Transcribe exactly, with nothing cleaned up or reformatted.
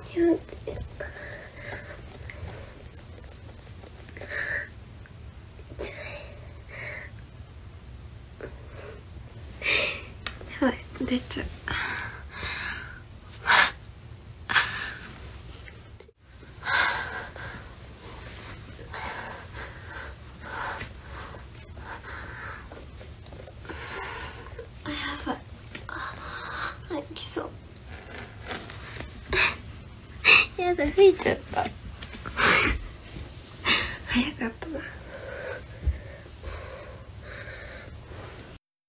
やばい、出ちゃう。やだ、吹いちゃった。